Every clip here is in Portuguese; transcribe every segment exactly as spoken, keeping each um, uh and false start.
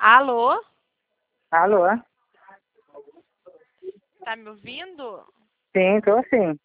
Alô? Alô? Tá me ouvindo? Sim, tô sim.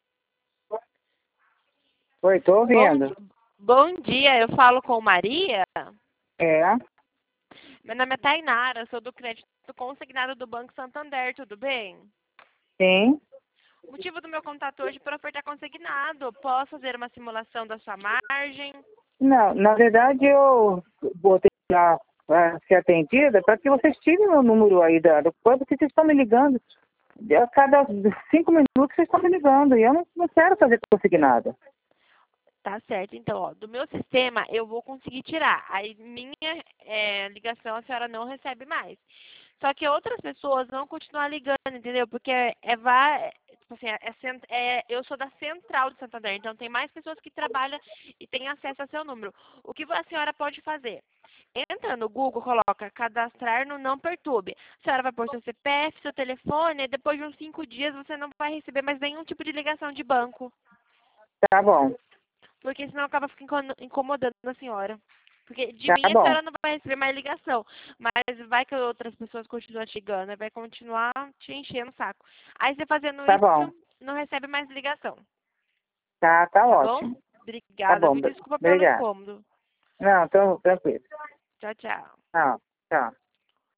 Oi, tô Bom, ouvindo. di- bom dia, eu falo com Maria. É, Meu nome é Tainara, sou do crédito consignado do Banco Santander, tudo bem? sim. O motivo do meu contato hoje é para ofertar consignado. Posso fazer uma simulação da sua margem? Não, na verdade eu botei lá para ser atendida para que vocês tirem o número aí da, do corpo, porque vocês estão me ligando. A cada cinco minutos vocês estão me ligando e eu não, não quero fazer consignado. Tá certo, então, ó, do meu sistema eu vou conseguir tirar. Aí minha é, ligação a senhora não recebe mais. Só que outras pessoas vão continuar ligando, entendeu? Porque é, é, va- tipo assim, é cent- é- eu sou da central de Santander, então tem mais pessoas que trabalham e têm acesso a seu número. O que a senhora pode fazer? Entra no Google, coloca cadastrar no Não Perturbe. A senhora vai pôr seu C P F, seu telefone, e depois de uns cinco dias você não vai receber mais nenhum tipo de ligação de banco. Tá bom, Porque senão acaba ficando incomodando a senhora. Porque de tá mim a bom, senhora não vai receber mais ligação. Mas vai que outras pessoas continuam te ligando, né? Vai continuar te enchendo o saco. Aí você fazendo tá bom. isso, não recebe mais ligação. Tá, tá Tá bom? ótimo. Tá Obrigada, bom, viu? Desculpa pelo obrigado. incômodo. Não, tô tranquilo. Tchau, tchau. Não, tchau.